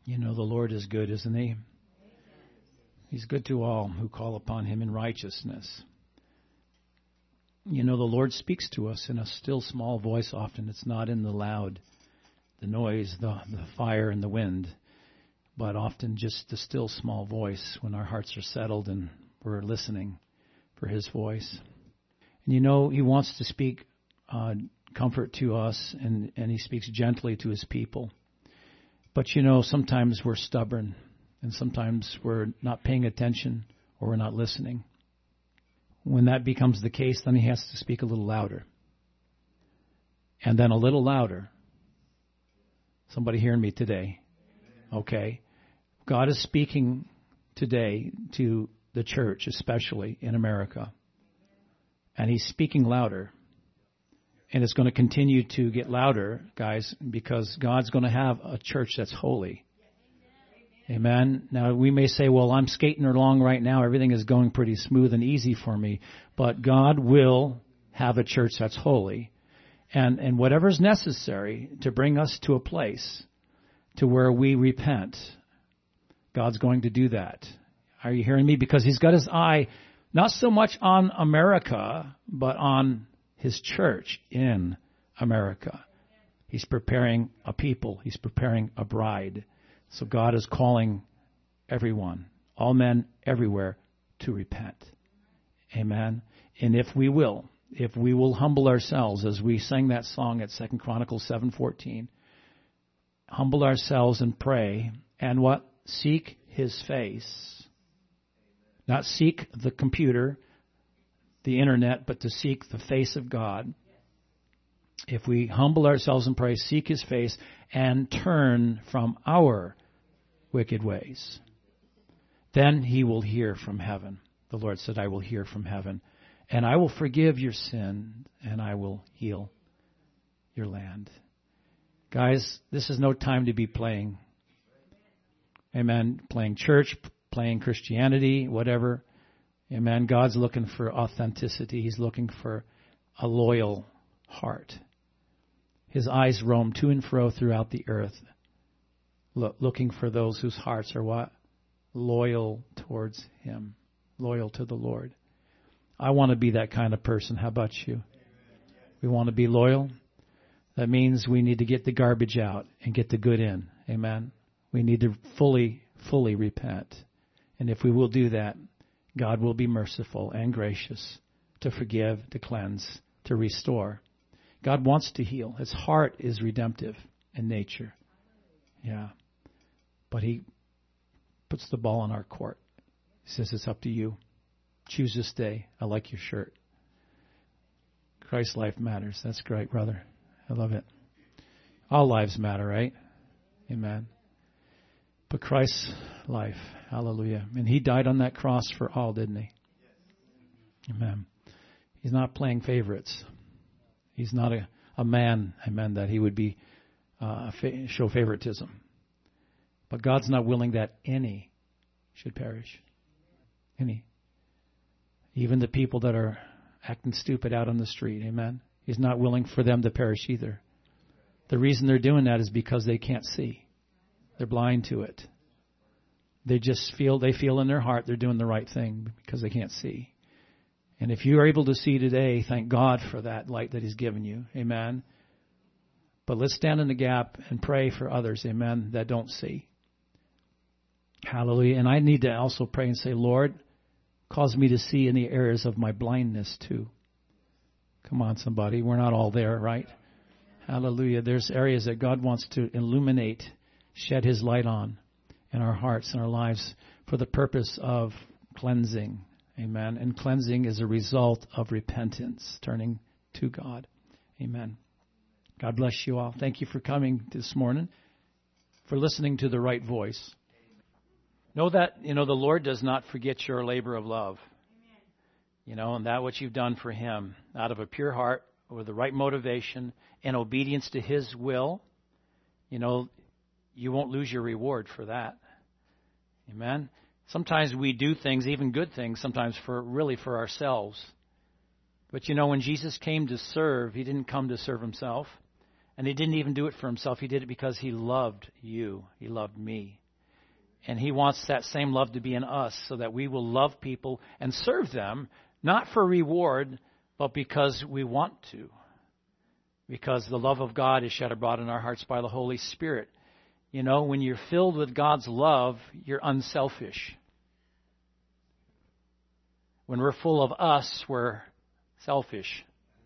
You know, the Lord is good, isn't He? He's good to all who call upon Him in righteousness. You know, the Lord speaks to us in a still small voice often. It's not in the loud, the noise, the fire and the wind, but often just the still small voice when our hearts are settled and we're listening for His voice. And you know, He wants to speak comfort to us, and He speaks gently to His people. But you know, sometimes we're stubborn, and sometimes we're not paying attention or we're not listening. When that becomes the case, then He has to speak a little louder. And then a little louder. Somebody hearing me today? Okay. God is speaking today to the church, especially in America. And He's speaking louder. And it's going to continue to get louder, guys, because God's going to have a church that's holy. Amen. Now, we may say, well, I'm skating along right now. Everything is going pretty smooth and easy for me. But God will have a church that's holy. And whatever's necessary to bring us to a place to where we repent, God's going to do that. Are you hearing me? Because He's got His eye not so much on America, but on His church in America. He's preparing a people. He's preparing a bride. So God is calling everyone, all men everywhere, to repent. Amen. And if we will humble ourselves, as we sang that song at 2 Chronicles 7:14, humble ourselves and pray, and what? Seek His face. Not seek the computer, the internet, but to seek the face of God. If we humble ourselves and pray, seek His face, and turn from our wicked ways, then He will hear from heaven. The Lord said, I will hear from heaven, and I will forgive your sin, and I will heal your land. Guys, this is no time to be playing. Amen. Playing church, playing Christianity, whatever. Amen. God's looking for authenticity. He's looking for a loyal heart. His eyes roam to and fro throughout the earth, looking for those whose hearts are what? Loyal towards Him, loyal to the Lord. I want to be that kind of person. How about you? We want to be loyal. That means we need to get the garbage out and get the good in. Amen. We need to fully repent. And if we will do that, God will be merciful and gracious to forgive, to cleanse, to restore. God wants to heal. His heart is redemptive in nature. Yeah. But He puts the ball in our court. He says, it's up to you. Choose this day. I like your shirt. Christ's life matters. That's great, brother. I love it. All lives matter, right? Amen. But Christ's life, hallelujah. And He died on that cross for all, didn't He? Amen. He's not playing favorites. He's not a man, amen, that He would be show favoritism. But God's not willing that any should perish. Any. Even the people that are acting stupid out on the street, amen. He's not willing for them to perish either. The reason they're doing that is because they can't see. They're blind to it. They feel in their heart they're doing the right thing because they can't see. And if you are able to see today, thank God for that light that He's given you. Amen. But let's stand in the gap and pray for others, amen, that don't see. Hallelujah. And I need to also pray and say, Lord, cause me to see in the areas of my blindness too. Come on, somebody. We're not all there, right? Hallelujah. There's areas that God wants to illuminate, shed His light on in our hearts and our lives for the purpose of cleansing. Amen. And cleansing is a result of repentance, turning to God. Amen. God bless you all. Thank you for coming this morning, for listening to the right voice. Know that, the Lord does not forget your labor of love. And that which you've done for Him out of a pure heart with the right motivation and obedience to His will. You won't lose your reward for that. Amen. Sometimes we do things, even good things, sometimes for ourselves. But when Jesus came to serve, He didn't come to serve Himself. And he didn't even do it for himself. He did it because he loved you. He loved me. And he wants that same love to be in us so that we will love people and serve them, not for reward, but because we want to. Because the love of God is shed abroad in our hearts by the Holy Spirit. You know, when you're filled with God's love, you're unselfish. When we're full of us, we're selfish.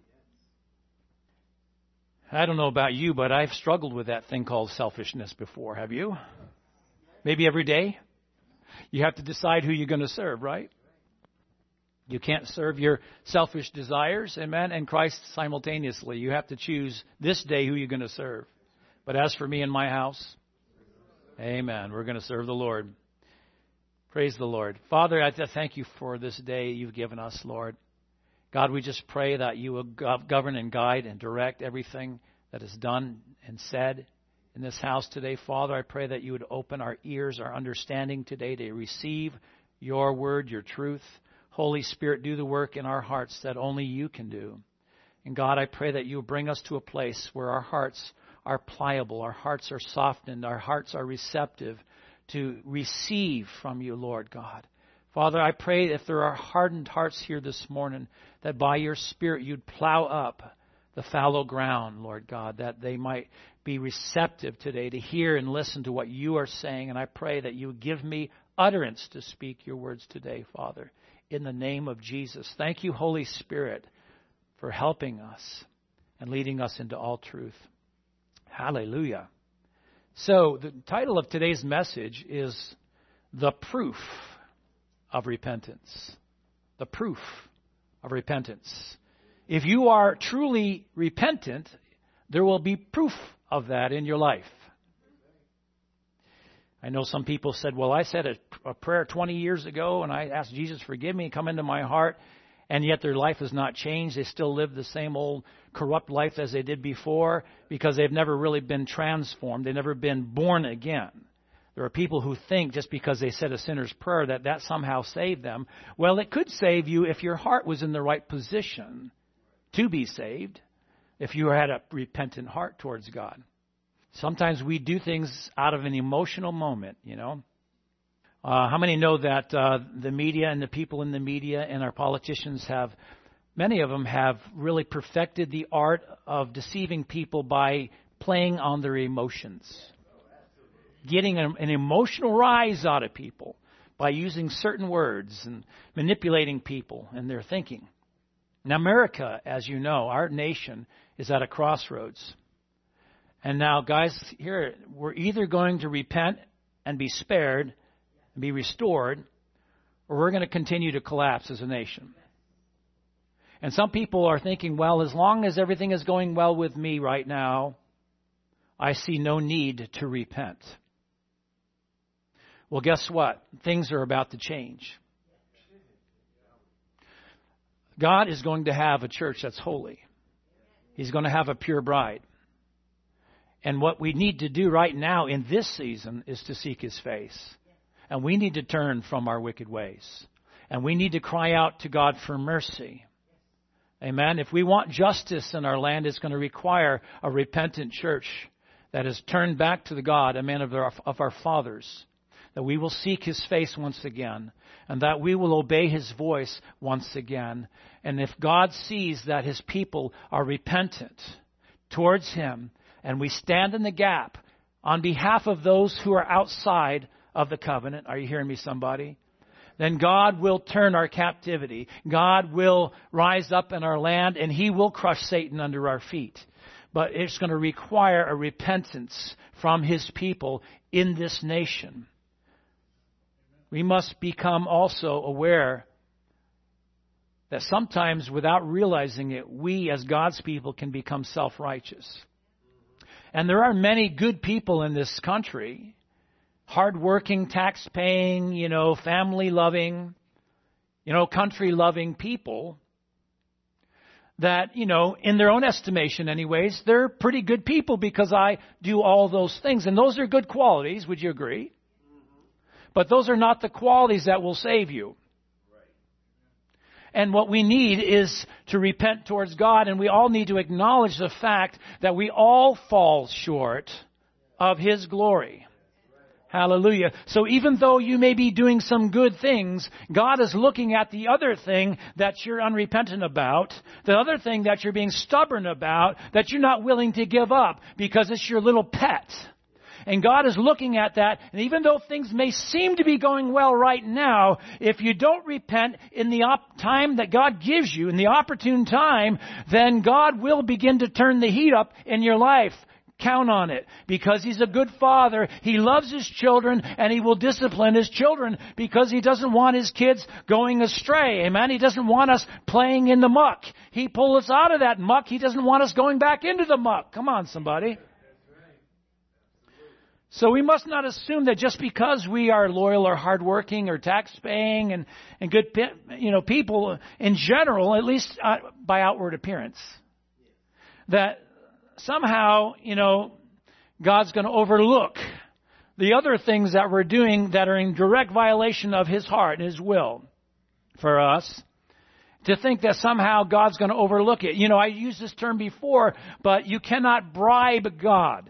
I don't know about you, but I've struggled with that thing called selfishness before. Have you? Maybe every day? You have to decide who you're going to serve, right? You can't serve your selfish desires, amen, and Christ simultaneously. You have to choose this day who you're going to serve. But as for me and my house, amen, we're going to serve the Lord. Praise the Lord. Father, I thank you for this day you've given us, Lord. God, we just pray that you will govern and guide and direct everything that is done and said in this house today. Father, I pray that you would open our ears, our understanding today to receive your word, your truth. Holy Spirit, do the work in our hearts that only you can do. And God, I pray that you will bring us to a place where our hearts are pliable, our hearts are softened, our hearts are receptive to receive from you, Lord God. Father, I pray if there are hardened hearts here this morning, that by your Spirit you'd plow up the fallow ground, Lord God, that they might be receptive today to hear and listen to what you are saying. And I pray that you would give me utterance to speak your words today, Father, in the name of Jesus. Thank you, Holy Spirit, for helping us and leading us into all truth. Hallelujah. So the title of today's message is The Proof of Repentance. The proof of repentance. If you are truly repentant, there will be proof of that in your life. I know some people said, well, I said a prayer 20 years ago and I asked Jesus, forgive me, come into my heart, and yet their life has not changed. They still live the same old corrupt life as they did before because they've never really been transformed. They've never been born again. There are people who think just because they said a sinner's prayer that somehow saved them. Well, it could save you if your heart was in the right position to be saved, if you had a repentant heart towards God. Sometimes we do things out of an emotional moment, you know. How many know that the media and the people in the media and our politicians many of them have really perfected the art of deceiving people by playing on their emotions. Getting an emotional rise out of people by using certain words and manipulating people and their thinking. Now, America, as you know, our nation is at a crossroads. And now, guys, here, we're either going to repent and be spared and be restored, or we're going to continue to collapse as a nation. And some people are thinking, well, as long as everything is going well with me right now, I see no need to repent. Well, guess what? Things are about to change. God is going to have a church that's holy. He's going to have a pure bride. And what we need to do right now in this season is to seek His face. And we need to turn from our wicked ways. And we need to cry out to God for mercy. Amen. If we want justice in our land, it's going to require a repentant church that has turned back to the God, amen, of our fathers. That we will seek His face once again, and that we will obey His voice once again. And if God sees that His people are repentant towards Him, and we stand in the gap on behalf of those who are outside of the covenant, are you hearing me, somebody? Then God will turn our captivity. God will rise up in our land, and He will crush Satan under our feet. But it's going to require a repentance from His people in this nation. We must become also aware that sometimes without realizing it, we as God's people can become self-righteous. And there are many good people in this country, hard-working, tax-paying, family-loving, country-loving people that, in their own estimation anyways, they're pretty good people because I do all those things. And those are good qualities, would you agree? But those are not the qualities that will save you. And what we need is to repent towards God, and we all need to acknowledge the fact that we all fall short of His glory. Hallelujah. So even though you may be doing some good things, God is looking at the other thing that you're unrepentant about, the other thing that you're being stubborn about, that you're not willing to give up because it's your little pet. And God is looking at that, and even though things may seem to be going well right now, if you don't repent in the time that God gives you, in the opportune time, then God will begin to turn the heat up in your life. Count on it, because He's a good Father. He loves His children, and He will discipline His children because He doesn't want His kids going astray. Amen? He doesn't want us playing in the muck. He pulled us out of that muck. He doesn't want us going back into the muck. Come on, somebody. So we must not assume that just because we are loyal or hardworking or tax-paying and good people in general, at least by outward appearance, that somehow, God's going to overlook the other things that we're doing that are in direct violation of His heart and His will for us. To think that somehow God's going to overlook it. I used this term before, but you cannot bribe God.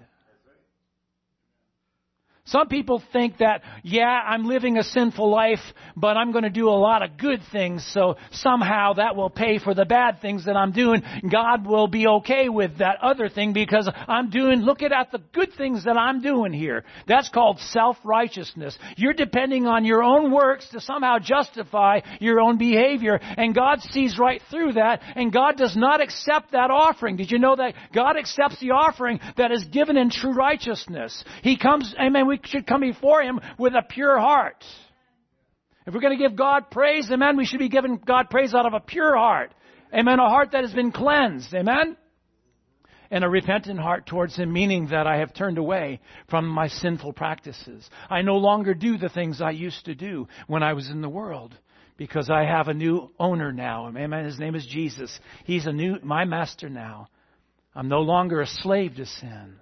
Some people think that, I'm living a sinful life, but I'm going to do a lot of good things, so somehow that will pay for the bad things that I'm doing. God will be okay with that other thing because look at the good things that I'm doing here. That's called self-righteousness. You're depending on your own works to somehow justify your own behavior, and God sees right through that, and God does not accept that offering. Did you know that God accepts the offering that is given in true righteousness? He comes, amen, we should come before Him with a pure heart. If we're going to give God praise, amen, we should be giving God praise out of a pure heart. Amen, a heart that has been cleansed. Amen? And a repentant heart towards Him, meaning that I have turned away from my sinful practices. I no longer do the things I used to do when I was in the world, because I have a new owner now. Amen. His name is Jesus. He's my master now. I'm no longer a slave to sin.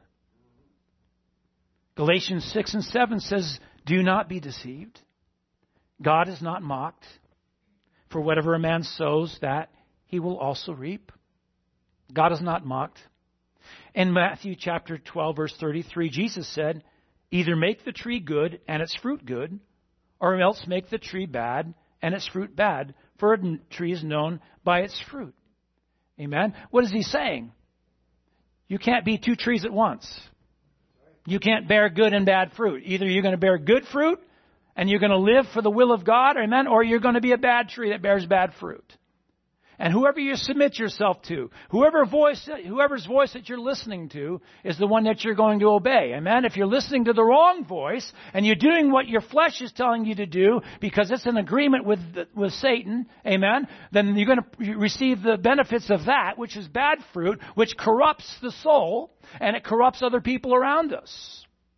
Galatians 6 and 7 says, do not be deceived. God is not mocked. For whatever a man sows, that he will also reap. God is not mocked. In Matthew chapter 12, verse 33, Jesus said, either make the tree good and its fruit good, or else make the tree bad and its fruit bad, for a tree is known by its fruit. Amen? What is He saying? You can't be two trees at once. You can't bear good and bad fruit. Either you're going to bear good fruit and you're going to live for the will of God, amen, or you're going to be a bad tree that bears bad fruit. And whoever you submit yourself to, whoever's voice that you're listening to is the one that you're going to obey. Amen? If you're listening to the wrong voice and you're doing what your flesh is telling you to do because it's in agreement with Satan, amen, then you're going to receive the benefits of that, which is bad fruit, which corrupts the soul, and it corrupts other people around us.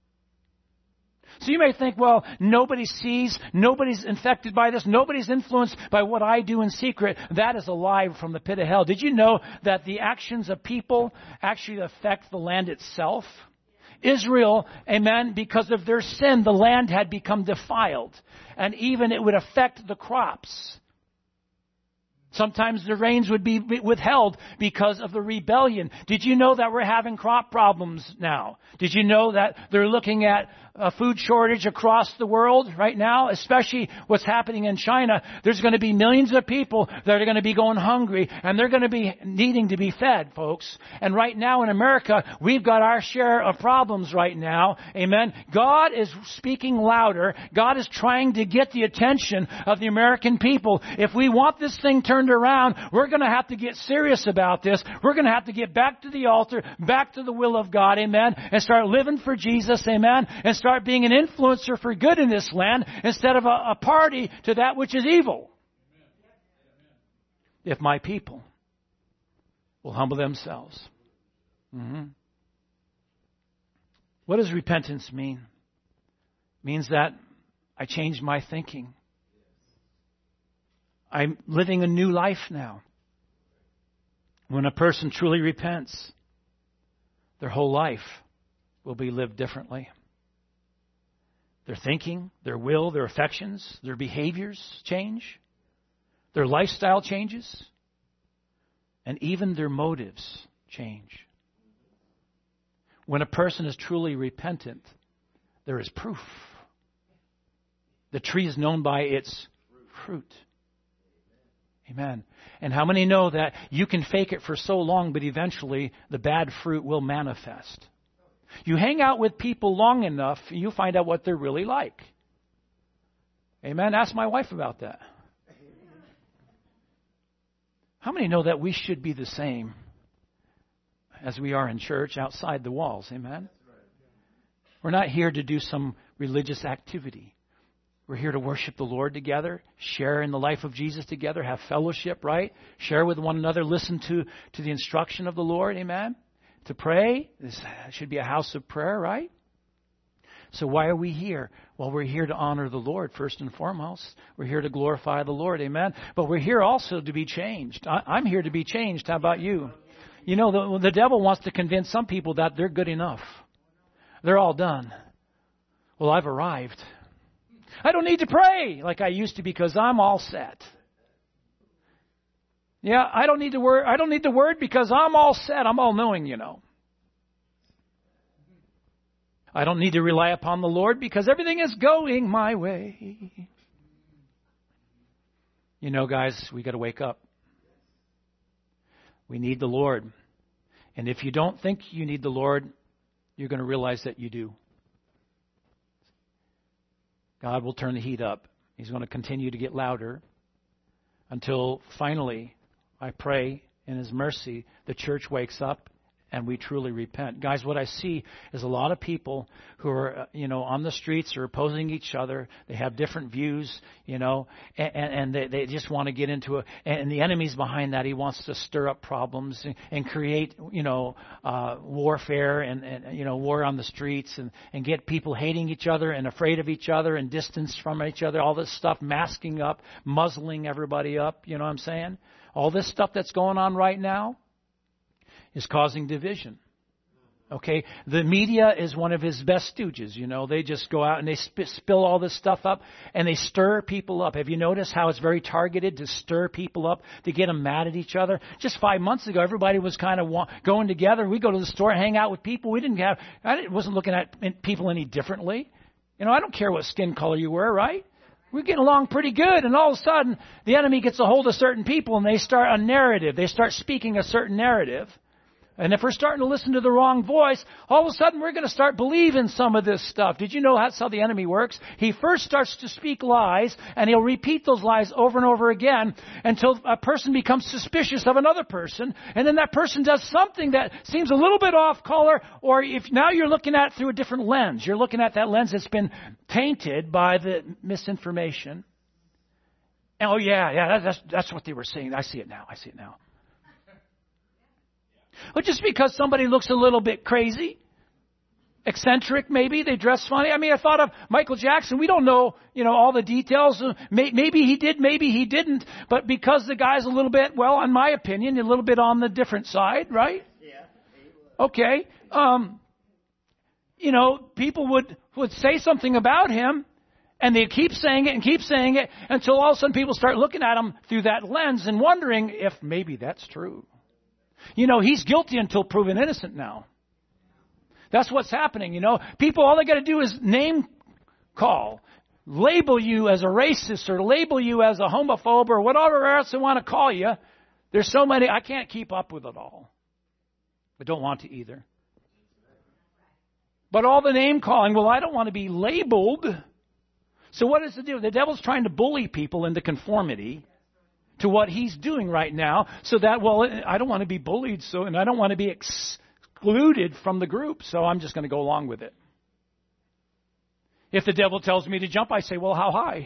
So you may think, well, nobody sees, nobody's infected by this, nobody's influenced by what I do in secret. That is a lie from the pit of hell. Did you know that the actions of people actually affect the land itself? Israel, amen, because of their sin, the land had become defiled. And even it would affect the crops. Sometimes the rains would be withheld because of the rebellion. Did you know that we're having crop problems now? Did you know that they're looking at a food shortage across the world right now, especially what's happening in China? There's going to be millions of people that are going to be going hungry, and they're going to be needing to be fed, folks. And right now in America, we've got our share of problems right now. Amen. God is speaking louder. God is trying to get the attention of the American people. If we want this thing turned around, we're going to have to get serious about this. We're going to have to get back to the altar, back to the will of God, amen, and start living for Jesus, amen, and start being an influencer for good in this land instead of a party to that which is evil. If my people will humble themselves. What does repentance mean? It means that I change my thinking. I'm living a new life now. When a person truly repents, their whole life will be lived differently. Their thinking, their will, their affections, their behaviors change. Their lifestyle changes. And even their motives change. When a person is truly repentant, there is proof. The tree is known by its fruit. Amen. And how many know that you can fake it for so long, but eventually the bad fruit will manifest? You hang out with people long enough, you find out what they're really like. Amen. Ask my wife about that. How many know that we should be the same as we are in church outside the walls? Amen. We're not here to do some religious activity. We're here to worship the Lord together, share in the life of Jesus together, have fellowship, right? Share with one another, listen to the instruction of the Lord, amen? To pray. This should be a house of prayer, right? So why are we here? Well, we're here to honor the Lord first and foremost. We're here to glorify the Lord, amen? But we're here also to be changed. I'm here to be changed. How about you? You know, the devil wants to convince some people that they're good enough. They're all done. Well, I've arrived. I don't need to pray like I used to because I'm all set. Yeah, I don't need the word. I don't need the word because I'm all set. I'm all knowing, you know. I don't need to rely upon the Lord because everything is going my way. You know, guys, we got to wake up. We need the Lord. And if you don't think you need the Lord, you're going to realize that you do. God will turn the heat up. He's going to continue to get louder until finally, I pray in His mercy, the church wakes up and we truly repent. Guys, what I see is a lot of people who are, on the streets are opposing each other. They have different views, and they just want to get into it. And the enemy's behind that. He wants to stir up problems and create, warfare and war on the streets and get people hating each other and afraid of each other and distance from each other. All this stuff, masking up, muzzling everybody up. You know what I'm saying? All this stuff that's going on right now is causing division. Okay? The media is one of his best stooges. They just go out and they spill all this stuff up and they stir people up. Have you noticed how it's very targeted to stir people up, to get them mad at each other? Just 5 months ago, everybody was kind of going together. We go to the store and hang out with people. I wasn't looking at people any differently. I don't care what skin color you were, right? We're getting along pretty good, and all of a sudden, the enemy gets a hold of certain people, and they start a narrative. They start speaking a certain narrative. And if we're starting to listen to the wrong voice, all of a sudden we're going to start believing some of this stuff. Did you know that's how the enemy works? He first starts to speak lies, and he'll repeat those lies over and over again until a person becomes suspicious of another person, and then that person does something that seems a little bit off color, or if now you're looking at it through a different lens. You're looking at that lens that's been tainted by the misinformation. And, oh, yeah, that's what they were saying. I see it now. Well, just because somebody looks a little bit crazy, eccentric maybe, they dress funny. I mean, I thought of Michael Jackson. We don't know, all the details. Maybe he did, maybe he didn't. But because the guy's a little bit, well, in my opinion, a little bit on the different side, right? Yeah. Okay. People would say something about him, and they keep saying it until all of a sudden people start looking at him through that lens and wondering if maybe that's true. He's guilty until proven innocent now. That's what's happening, People, all they got to do is name call, label you as a racist or label you as a homophobe or whatever else they want to call you. There's so many, I can't keep up with it all. I don't want to either. But all the name calling, well, I don't want to be labeled. So what does it do? The devil's trying to bully people into conformity to what he's doing right now, so that, well, I don't want to be bullied, and I don't want to be excluded from the group, so I'm just going to go along with it. If the devil tells me to jump, I say, well, how high?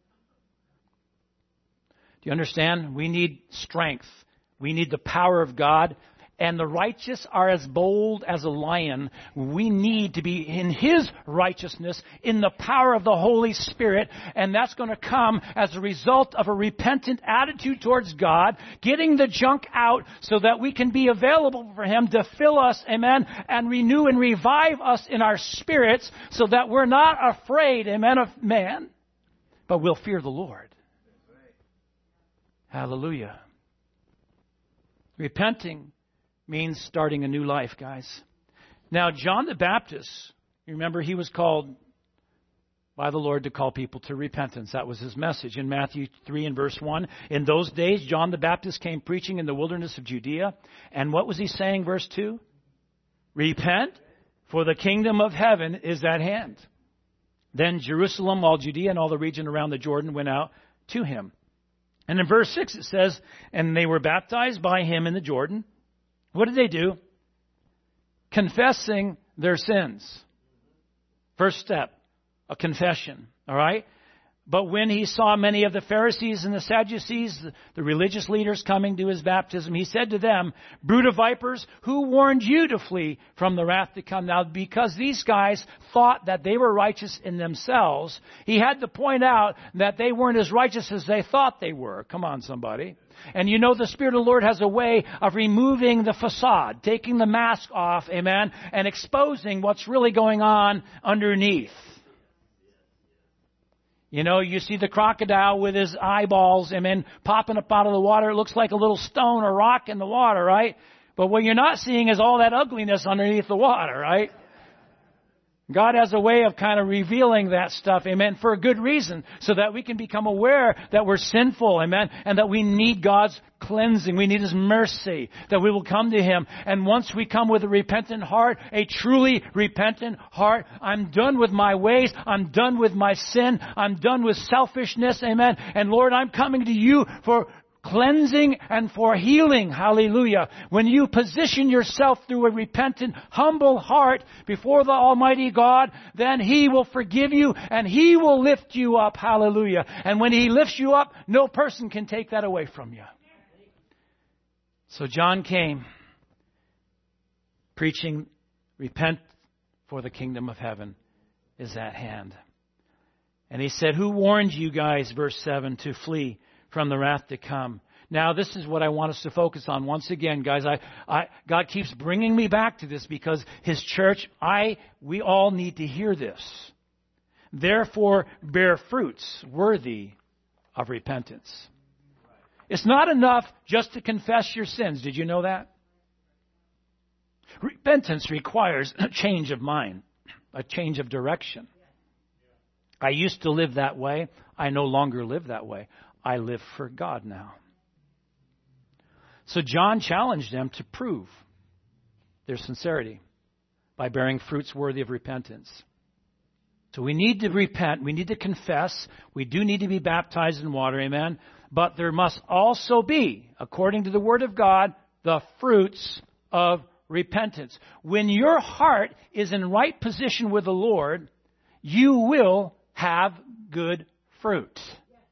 Do you understand? We need strength. We need the power of God. And the righteous are as bold as a lion. We need to be in His righteousness, in the power of the Holy Spirit. And that's going to come as a result of a repentant attitude towards God, getting the junk out so that we can be available for Him to fill us, amen, and renew and revive us in our spirits so that we're not afraid, amen, of man, but we'll fear the Lord. Hallelujah. Repenting means starting a new life, guys. Now, John the Baptist, you remember he was called by the Lord to call people to repentance. That was his message in Matthew 3 and verse 1. In those days, John the Baptist came preaching in the wilderness of Judea. And what was he saying, verse 2? Repent, for the kingdom of heaven is at hand. Then Jerusalem, all Judea, and all the region around the Jordan went out to him. And in verse 6 it says, and they were baptized by him in the Jordan. What did they do? Confessing their sins. First step, a confession. All right? But when he saw many of the Pharisees and the Sadducees, the religious leaders coming to his baptism, he said to them, brood of vipers, who warned you to flee from the wrath to come? Now, because these guys thought that they were righteous in themselves, he had to point out that they weren't as righteous as they thought they were. Come on, somebody. And you know the Spirit of the Lord has a way of removing the facade, taking the mask off, amen, and exposing what's really going on underneath. You know, you see the crocodile with his eyeballs, amen, popping up out of the water. It looks like a little stone or rock in the water, right? But what you're not seeing is all that ugliness underneath the water, right? God has a way of kind of revealing that stuff, amen, for a good reason, so that we can become aware that we're sinful, amen, and that we need God's cleansing. We need His mercy, that we will come to Him. And once we come with a repentant heart, a truly repentant heart, I'm done with my ways, I'm done with my sin, I'm done with selfishness, amen, and Lord, I'm coming to You for cleansing and for healing. Hallelujah. When you position yourself through a repentant, humble heart before the Almighty God, then He will forgive you and He will lift you up. Hallelujah. And when He lifts you up, no person can take that away from you. So John came preaching, repent, for the kingdom of heaven is at hand. And he said, who warned you guys, verse 7, to flee from the wrath to come? Now, this is what I want us to focus on. Once again, guys, God keeps bringing me back to this because His church, we all need to hear this. Therefore, bear fruits worthy of repentance. It's not enough just to confess your sins. Did you know that? Repentance requires a change of mind, a change of direction. I used to live that way. I no longer live that way. I live for God now. So John challenged them to prove their sincerity by bearing fruits worthy of repentance. So we need to repent. We need to confess. We do need to be baptized in water, amen. But there must also be, according to the Word of God, the fruits of repentance. When your heart is in right position with the Lord, you will have good fruit.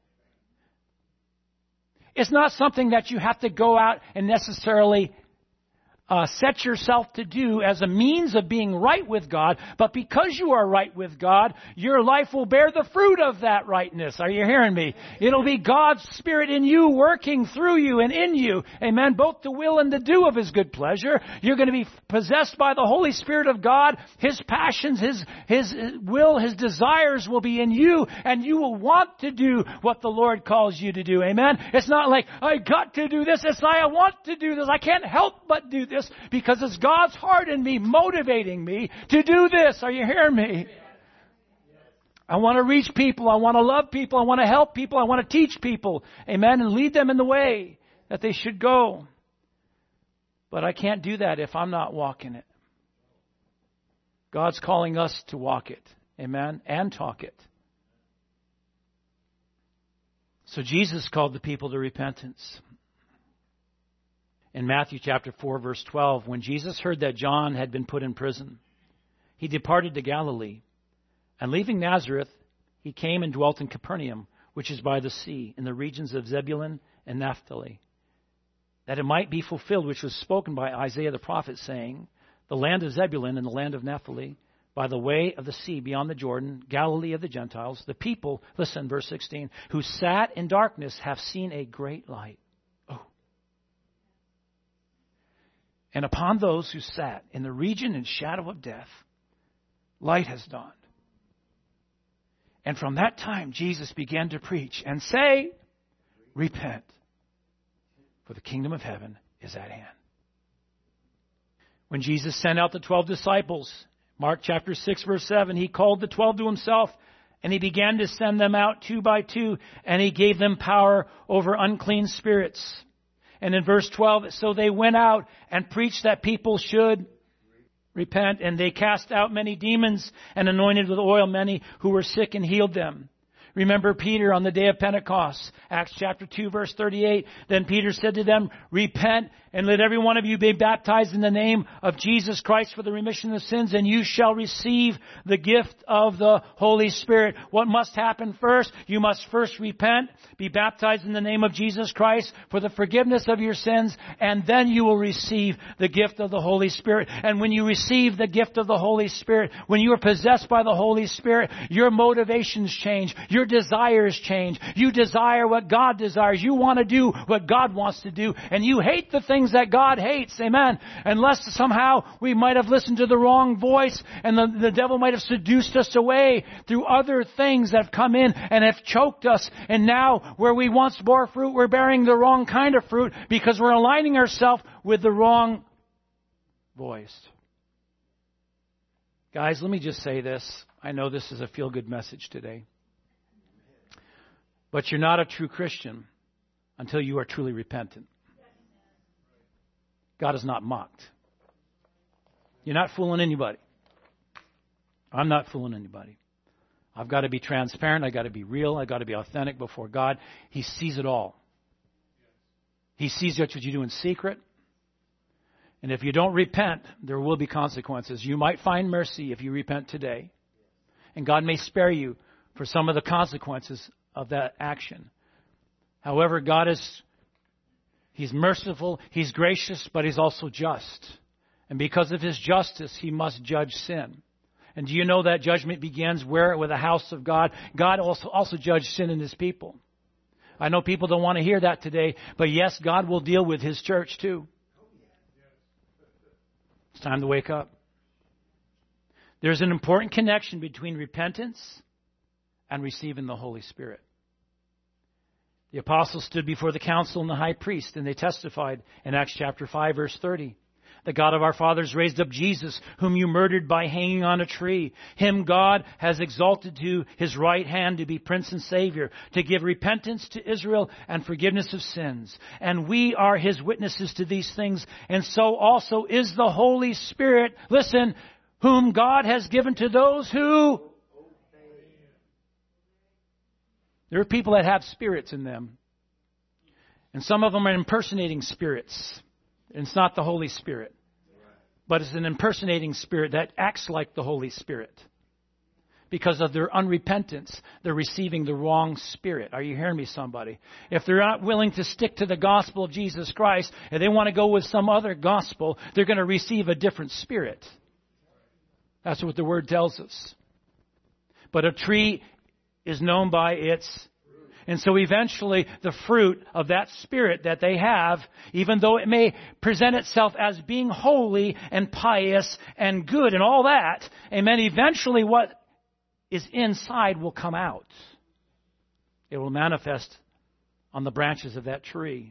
It's not something that you have to go out and necessarily set yourself to do as a means of being right with God. But because you are right with God, your life will bear the fruit of that rightness. Are you hearing me? It'll be God's Spirit in you working through you and in you. Amen. Both to will and to do of His good pleasure. You're going to be possessed by the Holy Spirit of God. His passions, His will, His desires will be in you. And you will want to do what the Lord calls you to do. Amen. It's not like, I got to do this. It's like, I want to do this. I can't help but do this. Because it's God's heart in me motivating me to do this. Are you hearing me? I want to reach people. I want to love people. I want to help people. I want to teach people. Amen. And lead them in the way that they should go. But I can't do that if I'm not walking it. God's calling us to walk it. Amen. And talk it. So Jesus called the people to repentance. In Matthew chapter 4, verse 12, when Jesus heard that John had been put in prison, He departed to Galilee. And leaving Nazareth, He came and dwelt in Capernaum, which is by the sea, in the regions of Zebulun and Naphtali, that it might be fulfilled, which was spoken by Isaiah the prophet, saying, the land of Zebulun and the land of Naphtali, by the way of the sea beyond the Jordan, Galilee of the Gentiles, the people, listen, verse 16, who sat in darkness have seen a great light. And upon those who sat in the region and shadow of death, light has dawned. And from that time, Jesus began to preach and say, repent, for the kingdom of heaven is at hand. When Jesus sent out the 12 disciples, Mark chapter 6, verse 7, He called the 12 to Himself, and He began to send them out 2 by 2, and He gave them power over unclean spirits. And in verse 12, so they went out and preached that people should repent, and they cast out many demons and anointed with oil many who were sick and healed them. Remember Peter on the day of Pentecost, Acts chapter 2, verse 38. Then Peter said to them, repent and let every one of you be baptized in the name of Jesus Christ for the remission of sins, and you shall receive the gift of the Holy Spirit. What must happen first? You must first repent, be baptized in the name of Jesus Christ for the forgiveness of your sins, and then you will receive the gift of the Holy Spirit. And when you receive the gift of the Holy Spirit, when you are possessed by the Holy Spirit, your motivations change, your desires change. You desire what God desires. You want to do what God wants to do, and you hate the things that God hates. Amen. Unless somehow we might have listened to the wrong voice, and the devil might have seduced us away through other things that have come in and have choked us. And now where we once bore fruit, we're bearing the wrong kind of fruit because we're aligning ourselves with the wrong voice. Guys, let me just say this. I know this is a feel-good message today. But you're not a true Christian until you are truly repentant. God is not mocked. You're not fooling anybody. I'm not fooling anybody. I've got to be transparent. I've got to be real. I've got to be authentic before God. He sees it all. He sees what you do in secret. And if you don't repent, there will be consequences. You might find mercy if you repent today. And God may spare you for some of the consequences of that action. However, He's merciful, He's gracious, but He's also just. And because of His justice, He must judge sin. And do you know that judgment begins where? With the house of God. God also judged sin in His people. I know people don't want to hear that today, but yes, God will deal with His church too. It's time to wake up. There's an important connection between repentance and receiving the Holy Spirit. The apostles stood before the council and the high priest, and they testified in Acts chapter 5, verse 30. The God of our fathers raised up Jesus, whom you murdered by hanging on a tree. Him God has exalted to His right hand to be Prince and Savior, to give repentance to Israel and forgiveness of sins. And we are His witnesses to these things, and so also is the Holy Spirit, listen, whom God has given to those who... There are people that have spirits in them. And some of them are impersonating spirits. And it's not the Holy Spirit. But it's an impersonating spirit that acts like the Holy Spirit. Because of their unrepentance, they're receiving the wrong spirit. Are you hearing me, somebody? If they're not willing to stick to the gospel of Jesus Christ, and they want to go with some other gospel, they're going to receive a different spirit. That's what the Word tells us. But a tree is known by its... And so eventually the fruit of that spirit that they have, even though it may present itself as being holy and pious and good and all that, amen, eventually what is inside will come out. It will manifest on the branches of that tree.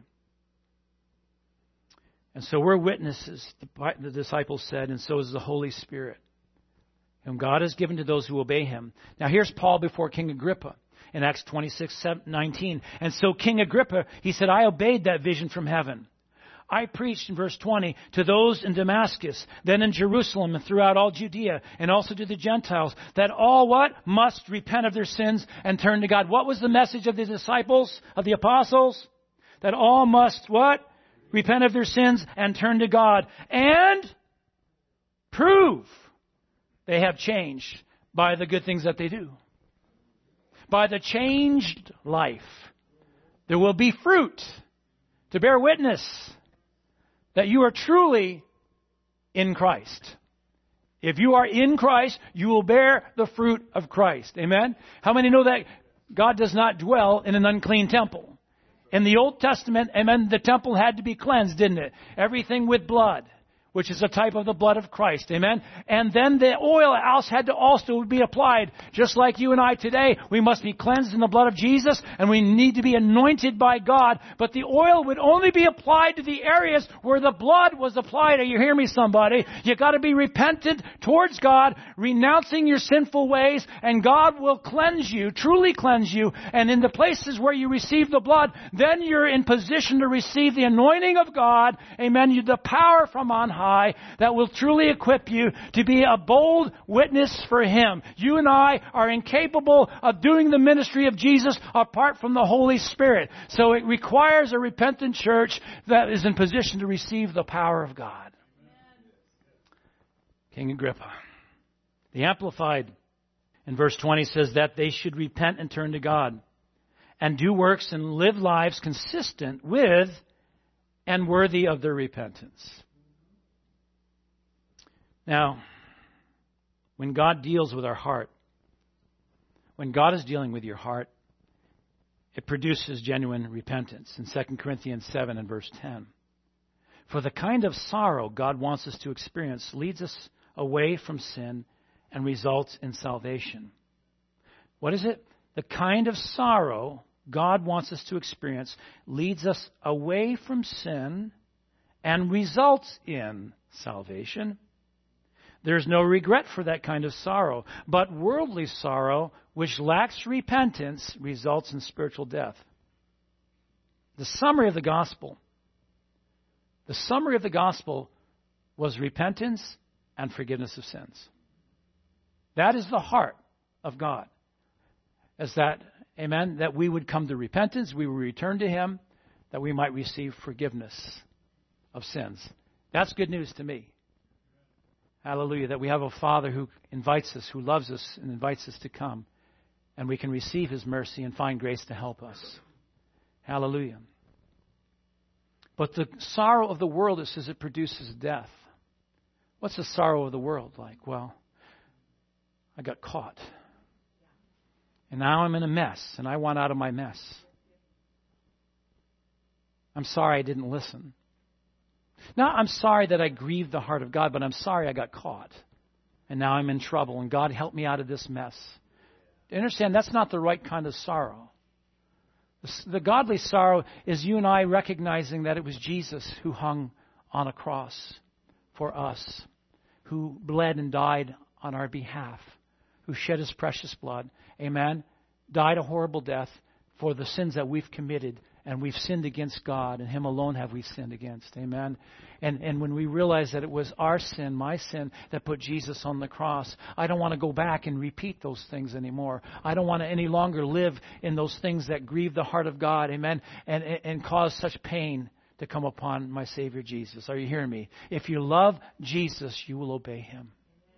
And so we're witnesses, the disciples said, and so is the Holy Spirit, whom God has given to those who obey Him. Now here's Paul before King Agrippa in Acts 26:19. And so King Agrippa, he said, I obeyed that vision from heaven. I preached, in verse 20, to those in Damascus, then in Jerusalem and throughout all Judea, and also to the Gentiles, that all what? Must repent of their sins and turn to God. What was the message of the disciples, of the apostles? That all must what? Repent of their sins and turn to God. And prove they have changed by the good things that they do. By the changed life, there will be fruit to bear witness that you are truly in Christ. If you are in Christ, you will bear the fruit of Christ. Amen? How many know that God does not dwell in an unclean temple? In the Old Testament, amen, the temple had to be cleansed, didn't it? Everything with blood. which is a type of the blood of Christ. Amen? And then the oil else had to also be applied. Just like you and I today, we must be cleansed in the blood of Jesus, and we need to be anointed by God. But the oil would only be applied to the areas where the blood was applied. Are you hearing me, somebody? You got to be repentant towards God, renouncing your sinful ways, and God will cleanse you, truly cleanse you. And in the places where you receive the blood, then you're in position to receive the anointing of God. Amen. The power from on high that will truly equip you to be a bold witness for Him. You and I are incapable of doing the ministry of Jesus apart from the Holy Spirit. So it requires a repentant church that is in position to receive the power of God. King Agrippa. The Amplified in verse 20 says that they should repent and turn to God and do works and live lives consistent with and worthy of their repentance. Now, when God deals with our heart, when God is dealing with your heart, it produces genuine repentance. In 2 Corinthians 7 and verse 10. For the kind of sorrow God wants us to experience leads us away from sin and results in salvation. What is it? The kind of sorrow God wants us to experience leads us away from sin and results in salvation. There's no regret for that kind of sorrow, but worldly sorrow, which lacks repentance, results in spiritual death. The summary of the gospel was repentance and forgiveness of sins. That is the heart of God. As that, amen, that we would come to repentance, we would return to Him, that we might receive forgiveness of sins. That's good news to me. Hallelujah, that we have a Father who invites us, who loves us and invites us to come. And we can receive His mercy and find grace to help us. Hallelujah. But the sorrow of the world, it says, it produces death. What's the sorrow of the world like? Well, I got caught. And now I'm in a mess, and I want out of my mess. I'm sorry I didn't listen. Now, I'm sorry that I grieved the heart of God, but I'm sorry I got caught. And now I'm in trouble, and God help me out of this mess. You understand, that's not the right kind of sorrow. The godly sorrow is you and I recognizing that it was Jesus who hung on a cross for us, who bled and died on our behalf, who shed His precious blood. Amen. Died a horrible death for the sins that we've committed, and we've sinned against God, and Him alone have we sinned against. Amen. And when we realize that it was our sin, my sin, that put Jesus on the cross, I don't want to go back and repeat those things anymore. I don't want to any longer live in those things that grieve the heart of God, amen, and cause such pain to come upon my Savior Jesus. Are you hearing me? If you love Jesus, you will obey Him.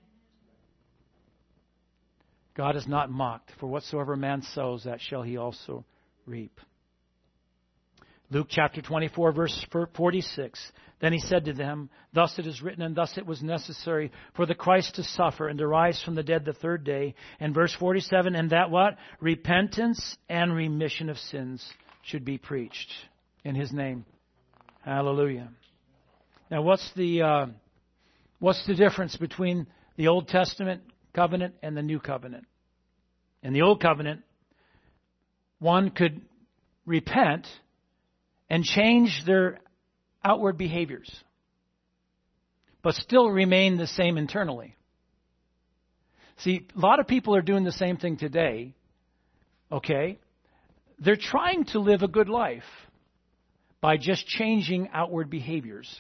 God is not mocked, for whatsoever man sows, that shall he also reap. Luke chapter 24, verse 46. Then He said to them, Thus it is written, and thus it was necessary for the Christ to suffer and to rise from the dead the third day. And verse 47, and that what? Repentance and remission of sins should be preached in His name. Hallelujah. Now what's the difference between the Old Testament covenant and the New Covenant? In the Old Covenant, one could repent and change their outward behaviors, but still remain the same internally. See, a lot of people are doing the same thing today, okay? They're trying to live a good life by just changing outward behaviors.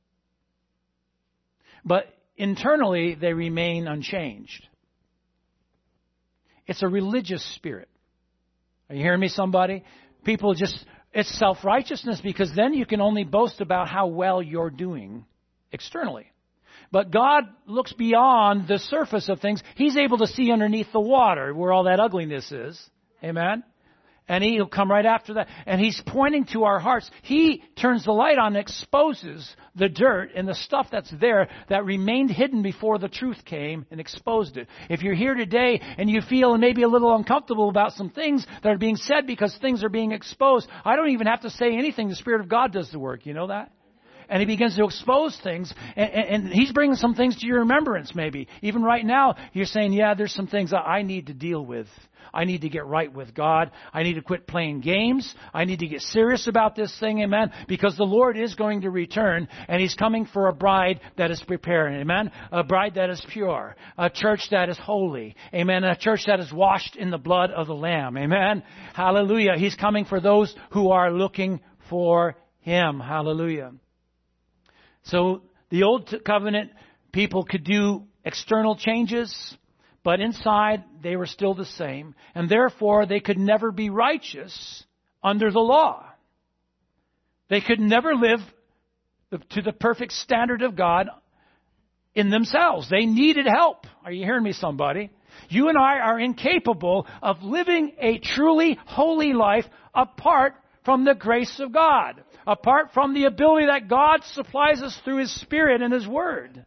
But internally, they remain unchanged. It's a religious spirit. Are you hearing me, somebody? People just, it's self-righteousness, because then you can only boast about how well you're doing externally. But God looks beyond the surface of things. He's able to see underneath the water where all that ugliness is. Amen? And He'll come right after that. And He's pointing to our hearts. He turns the light on and exposes the dirt and the stuff that's there that remained hidden before the truth came and exposed it. If you're here today and you feel maybe a little uncomfortable about some things that are being said because things are being exposed, I don't even have to say anything. The Spirit of God does the work. You know that? and He begins to expose things, and He's bringing some things to your remembrance maybe. Even right now, you're saying, yeah, there's some things I need to deal with. I need to get right with God. I need to quit playing games. I need to get serious about this thing, amen, because the Lord is going to return, and He's coming for a bride that is prepared, amen, a bride that is pure, a church that is holy, amen, a church that is washed in the blood of the Lamb, amen, hallelujah. He's coming for those who are looking for Him, hallelujah. So the Old Covenant people could do external changes, but inside, they were still the same. And therefore, they could never be righteous under the law. They could never live to the perfect standard of God in themselves. They needed help. Are you hearing me, somebody? You and I are incapable of living a truly holy life apart from the grace of God, apart from the ability that God supplies us through His Spirit and His Word.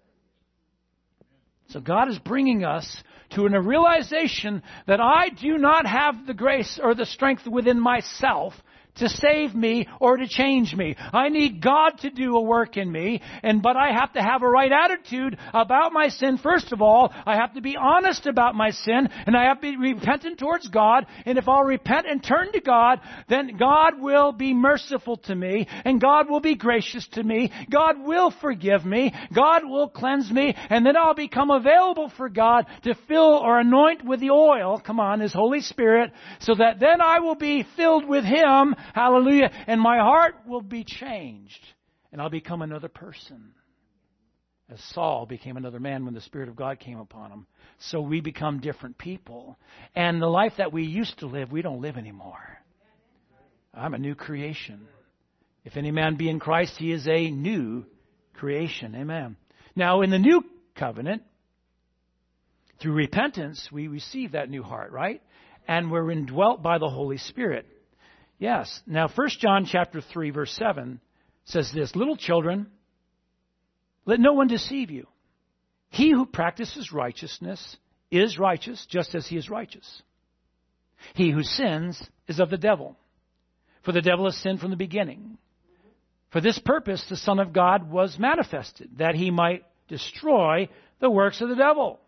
So God is bringing us to a realization that I do not have the grace or the strength within myself to save me or to change me. I need God to do a work in me, but I have to have a right attitude about my sin. First of all, I have to be honest about my sin, and I have to be repentant towards God. And if I'll repent and turn to God, then God will be merciful to me, and God will be gracious to me. God will forgive me. God will cleanse me, and then I'll become available for God to fill or anoint with the oil, come on, His Holy Spirit, so that then I will be filled with Him. Hallelujah. And my heart will be changed. And I'll become another person. As Saul became another man when the Spirit of God came upon him. So we become different people. And the life that we used to live, we don't live anymore. I'm a new creation. If any man be in Christ, he is a new creation. Amen. Now, in the new covenant, through repentance, we receive that new heart, right? And we're indwelt by the Holy Spirit. Yes. Now, 1 John chapter 3, verse 7 says this, little children, let no one deceive you. He who practices righteousness is righteous, just as he is righteous. He who sins is of the devil, for the devil has sinned from the beginning. For this purpose, the Son of God was manifested, that He might destroy the works of the devil.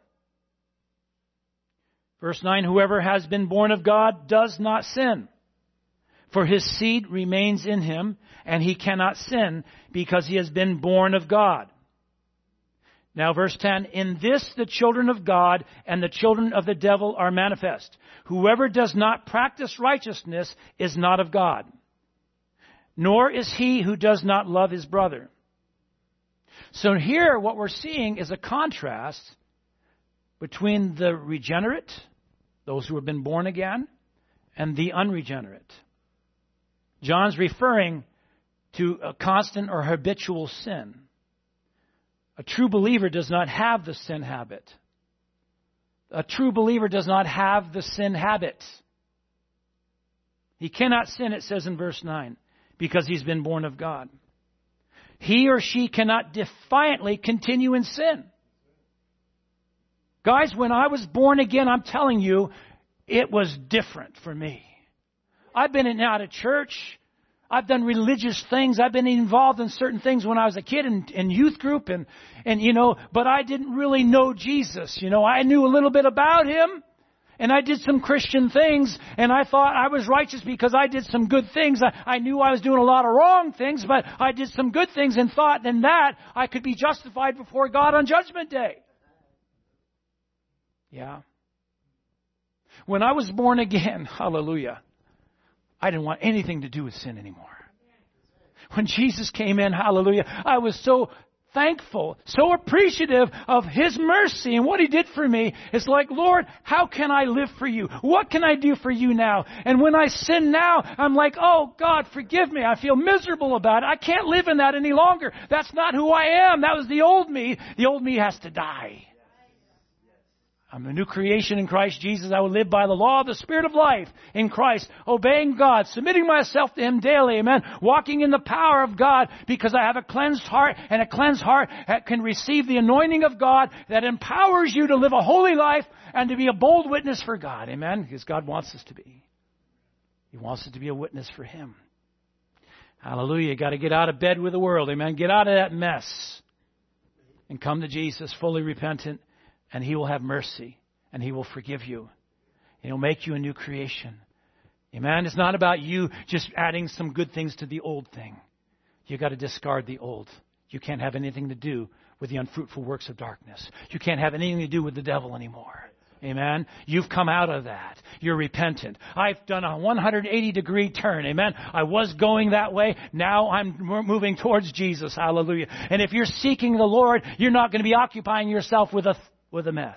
Verse 9, whoever has been born of God does not sin. For his seed remains in him, and he cannot sin because he has been born of God. Now verse 10, in this the children of God and the children of the devil are manifest. Whoever does not practice righteousness is not of God, nor is he who does not love his brother. So here what we're seeing is a contrast between the regenerate, those who have been born again, and the unregenerate. John's referring to a constant or habitual sin. A true believer does not have the sin habit. A true believer does not have the sin habit. He cannot sin, it says in verse 9, because he's been born of God. He or she cannot defiantly continue in sin. Guys, when I was born again, I'm telling you, it was different for me. I've been in and out of church. I've done religious things. I've been involved in certain things when I was a kid in youth group and but I didn't really know Jesus. I knew a little bit about Him and I did some Christian things and I thought I was righteous because I did some good things. I knew I was doing a lot of wrong things, but I did some good things and thought in that I could be justified before God on Judgment Day. Yeah. When I was born again, hallelujah, I didn't want anything to do with sin anymore. When Jesus came in, hallelujah, I was so thankful, so appreciative of His mercy and what He did for me. It's like, Lord, how can I live for You? What can I do for You now? And when I sin now, I'm like, oh, God, forgive me. I feel miserable about it. I can't live in that any longer. That's not who I am. That was the old me. The old me has to die. I'm a new creation in Christ Jesus. I will live by the law of the Spirit of life in Christ, obeying God, submitting myself to Him daily, amen, walking in the power of God because I have a cleansed heart, and a cleansed heart can receive the anointing of God that empowers you to live a holy life and to be a bold witness for God, amen, because God wants us to be. He wants us to be a witness for Him. Hallelujah. You got to get out of bed with the world. Amen. Get out of that mess and come to Jesus fully repentant, and He will have mercy and He will forgive you. He'll make you a new creation. Amen. It's not about you just adding some good things to the old thing. You got to discard the old. You can't have anything to do with the unfruitful works of darkness. You can't have anything to do with the devil anymore. Amen. You've come out of that. You're repentant. I've done a 180-degree turn. Amen. I was going that way. Now I'm moving towards Jesus. Hallelujah. And if you're seeking the Lord, you're not going to be occupying yourself with a mess.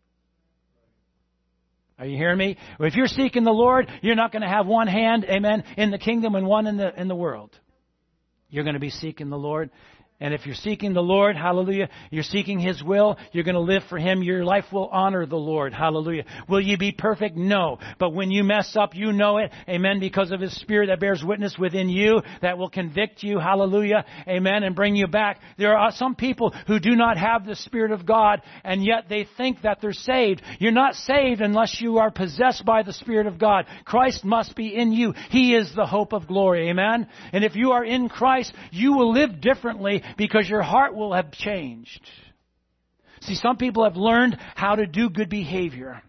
Are you hearing me? If you're seeking the Lord, you're not going to have one hand, amen, in the kingdom and one in the world. You're going to be seeking the Lord. And if you're seeking the Lord, hallelujah, you're seeking His will, you're going to live for Him. Your life will honor the Lord, hallelujah. Will you be perfect? No. But when you mess up, you know it, amen, because of His Spirit that bears witness within you, that will convict you, hallelujah, amen, and bring you back. There are some people who do not have the Spirit of God, and yet they think that they're saved. You're not saved unless you are possessed by the Spirit of God. Christ must be in you. He is the hope of glory, amen. And if you are in Christ, you will live differently, because your heart will have changed. See, some people have learned how to do good behavior.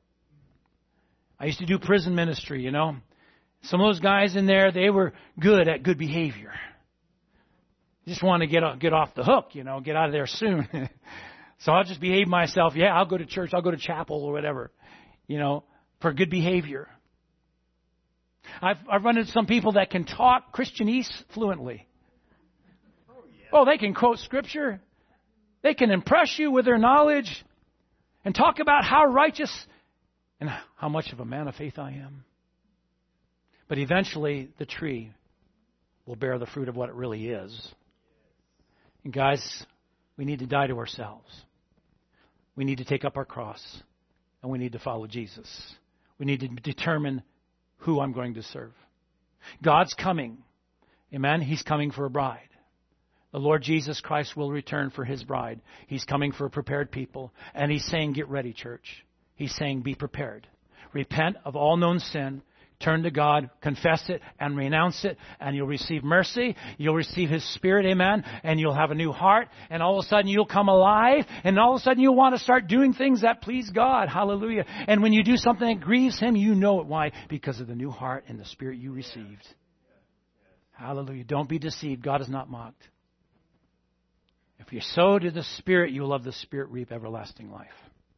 I used to do prison ministry, you know. Some of those guys in there, they were good at good behavior. Just want to get off the hook, you know, get out of there soon. So I'll just behave myself. Yeah, I'll go to church, I'll go to chapel or whatever, you know, for good behavior. I've run into some people that can talk Christianese fluently. Oh, they can quote Scripture. They can impress you with their knowledge and talk about how righteous and how much of a man of faith I am. But eventually, the tree will bear the fruit of what it really is. And guys, we need to die to ourselves. We need to take up our cross, and we need to follow Jesus. We need to determine who I'm going to serve. God's coming. Amen? He's coming for a bride. The Lord Jesus Christ will return for His bride. He's coming for a prepared people. And He's saying, get ready, church. He's saying, be prepared. Repent of all known sin. Turn to God, confess it, and renounce it. And you'll receive mercy. You'll receive His Spirit, amen. And you'll have a new heart. And all of a sudden you'll come alive. And all of a sudden you'll want to start doing things that please God. Hallelujah. And when you do something that grieves Him, you know it. Why? Because of the new heart and the Spirit you received. Hallelujah. Don't be deceived. God is not mocked. If you sow to the Spirit, you will of the Spirit reap everlasting life.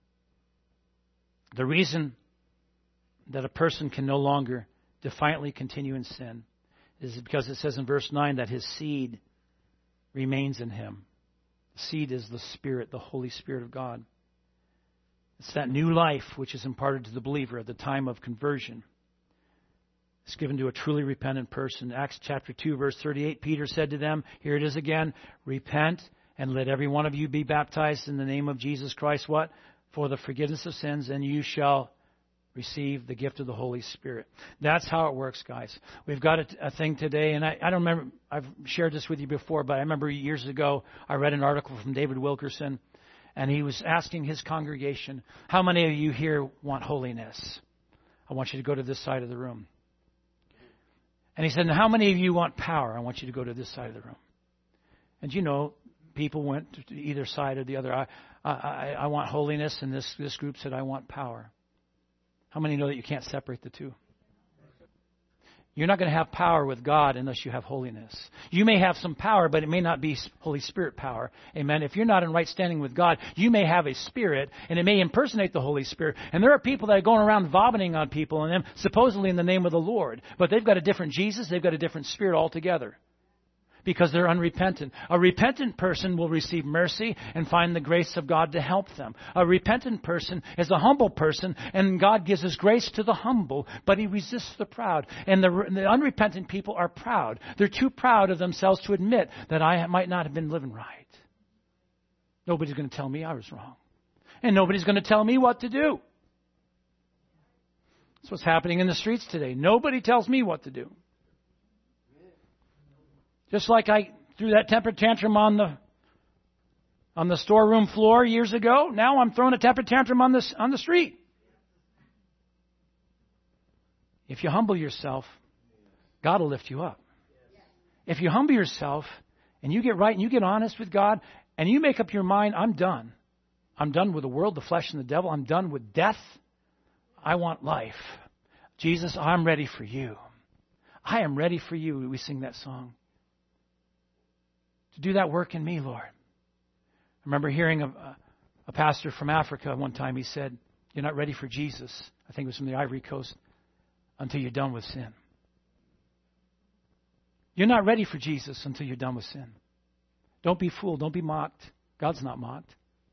The reason that a person can no longer defiantly continue in sin is because it says in verse 9 that his seed remains in him. The seed is the Spirit, the Holy Spirit of God. It's that new life which is imparted to the believer at the time of conversion. It's given to a truly repentant person. Acts chapter 2, verse 38, Peter said to them, here it is again, repent and let every one of you be baptized in the name of Jesus Christ, what? For the forgiveness of sins, and you shall receive the gift of the Holy Spirit. That's how it works, guys. We've got a thing today, and I don't remember, I've shared this with you before, but I remember years ago I read an article from David Wilkerson, and he was asking his congregation, how many of you here want holiness? I want you to go to this side of the room. And he said, now how many of you want power? I want you to go to this side of the room. And you know, people went to either side or the other. I want holiness, and this group said, I want power. How many know that you can't separate the two? You're not going to have power with God unless you have holiness. You may have some power, but it may not be Holy Spirit power. Amen. If you're not in right standing with God, you may have a spirit, and it may impersonate the Holy Spirit. And there are people that are going around vomiting on people and them, supposedly in the name of the Lord. But they've got a different Jesus. They've got a different spirit altogether. Because they're unrepentant. A repentant person will receive mercy and find the grace of God to help them. A repentant person is a humble person, and God gives His grace to the humble, but He resists the proud. And the unrepentant people are proud. They're too proud of themselves to admit that I might not have been living right. Nobody's going to tell me I was wrong. And nobody's going to tell me what to do. That's what's happening in the streets today. Nobody tells me what to do. Just like I threw that temper tantrum on the storeroom floor years ago, now I'm throwing a temper tantrum on the street. If you humble yourself, God will lift you up. if you humble yourself and you get right and you get honest with God and you make up your mind, I'm done. I'm done with the world, the flesh, and the devil. I'm done with death. I want life. Jesus, I'm ready for you. I am ready for you. We sing that song. To do that work in me, Lord. I remember hearing a pastor from Africa one time. He said, you're not ready for Jesus. I think it was from the Ivory Coast. Until you're done with sin. You're not ready for Jesus until you're done with sin. Don't be fooled. Don't be mocked. God's not mocked.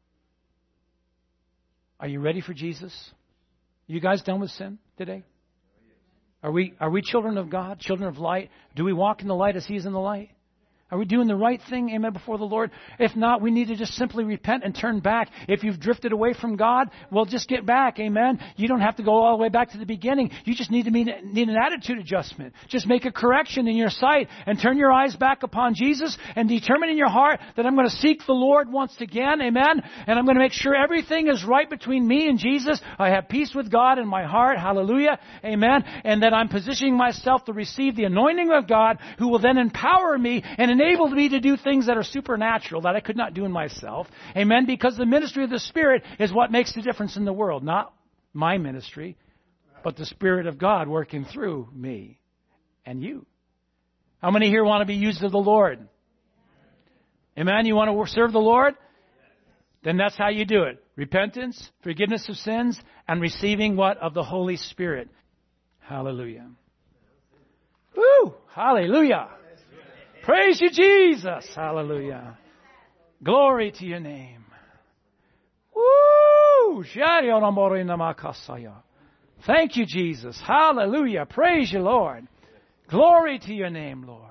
Are you ready for Jesus? You guys done with sin today? Are we children of God, children of light? Do we walk in the light as He is in the light? Are we doing the right thing, amen, before the Lord? If not, we need to just simply repent and turn back. If you've drifted away from God, well, just get back, amen. You don't have to go all the way back to the beginning. You just need an attitude adjustment. Just make a correction in your sight and turn your eyes back upon Jesus and determine in your heart that I'm going to seek the Lord once again, amen. And I'm going to make sure everything is right between me and Jesus. I have peace with God in my heart, hallelujah, amen. And that I'm positioning myself to receive the anointing of God who will then empower me and enable me to do things that are supernatural that I could not do in myself. Amen. Because the ministry of the Spirit is what makes the difference in the world. Not my ministry, but the Spirit of God working through me and you. How many here want to be used of the Lord? Amen. You want to serve the Lord? Then that's how you do it. Repentance, forgiveness of sins, and receiving what? Of the Holy Spirit. Hallelujah. Woo! Hallelujah. Praise you, Jesus. Hallelujah. Glory to your name. Woo! Thank you, Jesus. Hallelujah. Praise you, Lord. Glory to your name, Lord.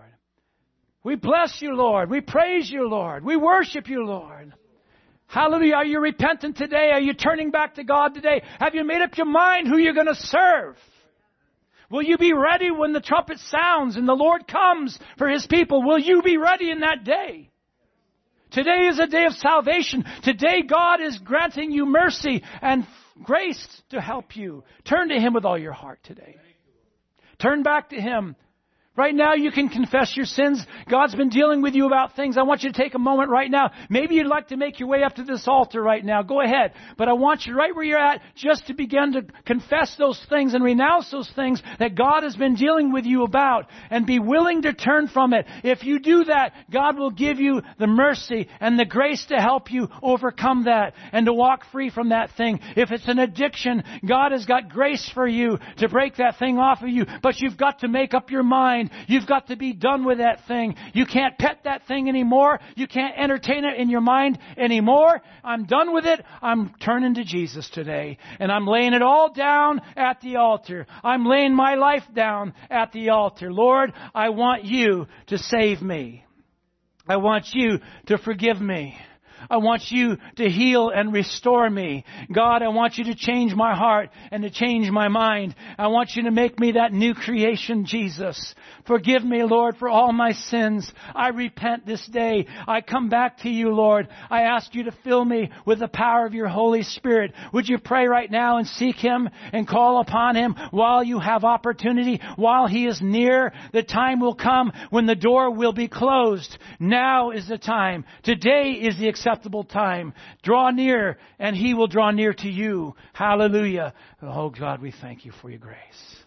We bless you, Lord. We praise you, Lord. We worship you, Lord. Hallelujah. Are you repentant today? Are you turning back to God today? Have you made up your mind who you're going to serve? Will you be ready when the trumpet sounds and the Lord comes for His people? Will you be ready in that day? Today is a day of salvation. Today God is granting you mercy and grace to help you. Turn to Him with all your heart today. Turn back to Him. Right now you can confess your sins. God's been dealing with you about things. I want you to take a moment right now. Maybe you'd like to make your way up to this altar right now. Go ahead. But I want you right where you're at just to begin to confess those things and renounce those things that God has been dealing with you about and be willing to turn from it. If you do that, God will give you the mercy and the grace to help you overcome that and to walk free from that thing. If it's an addiction, God has got grace for you to break that thing off of you. But you've got to make up your mind. You've got to be done with that thing. You can't pet that thing anymore. You can't entertain it in your mind anymore. I'm done with it. I'm turning to Jesus today. And I'm laying it all down at the altar. I'm laying my life down at the altar. Lord, I want you to save me. I want you to forgive me. I want you to heal and restore me. God, I want you to change my heart and to change my mind. I want you to make me that new creation, Jesus. Forgive me, Lord, for all my sins. I repent this day. I come back to you, Lord. I ask you to fill me with the power of your Holy Spirit. Would you pray right now and seek Him and call upon Him while you have opportunity, while He is near? The time will come when the door will be closed. Now is the time. Today is the acceptable time. Draw near and He will draw near to you. Hallelujah. Oh God, we thank you for your grace.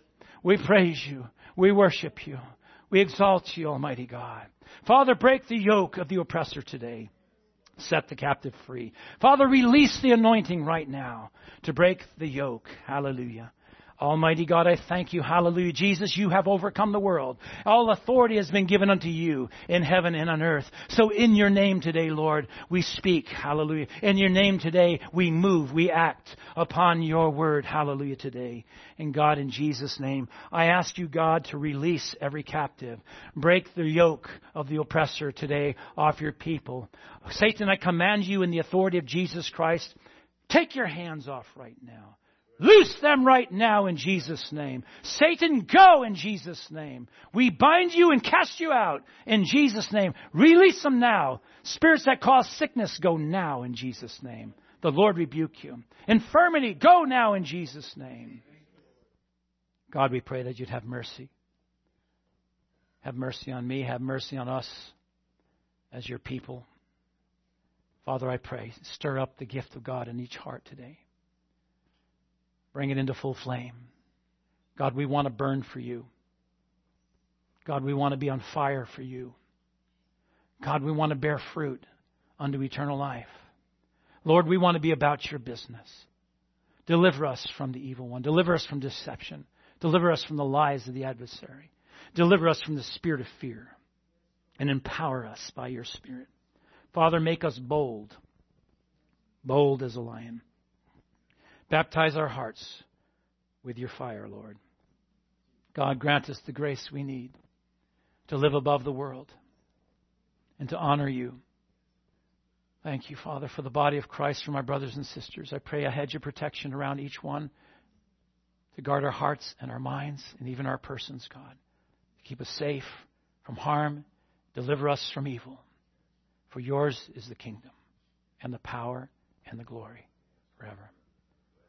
We praise you. We worship you. We exalt you, Almighty God. Father, break the yoke of the oppressor today. Set the captive free. Father, release the anointing right now to break the yoke. Hallelujah. Almighty God, I thank you. Hallelujah. Jesus, you have overcome the world. All authority has been given unto you in heaven and on earth. So in your name today, Lord, we speak. Hallelujah. In your name today, we move, we act upon your word. Hallelujah today. And God, in Jesus' name, I ask you, God, to release every captive. Break the yoke of the oppressor today off your people. Satan, I command you in the authority of Jesus Christ, take your hands off right now. Loose them right now in Jesus' name. Satan, go in Jesus' name. We bind you and cast you out in Jesus' name. Release them now. Spirits that cause sickness, go now in Jesus' name. The Lord rebuke you. Infirmity, go now in Jesus' name. God, we pray that you'd have mercy. Have mercy on me. Have mercy on us as your people. Father, I pray, stir up the gift of God in each heart today. Bring it into full flame. God, we want to burn for you. God, we want to be on fire for you. God, we want to bear fruit unto eternal life. Lord, we want to be about your business. Deliver us from the evil one. Deliver us from deception. Deliver us from the lies of the adversary. Deliver us from the spirit of fear. And empower us by your Spirit. Father, make us bold. Bold as a lion. Baptize our hearts with your fire, Lord. God, grant us the grace we need to live above the world and to honor you. Thank you, Father, for the body of Christ, for my brothers and sisters. I pray a hedge of protection around each one to guard our hearts and our minds and even our persons, God. To keep us safe from harm, deliver us from evil. For yours is the kingdom and the power and the glory forever.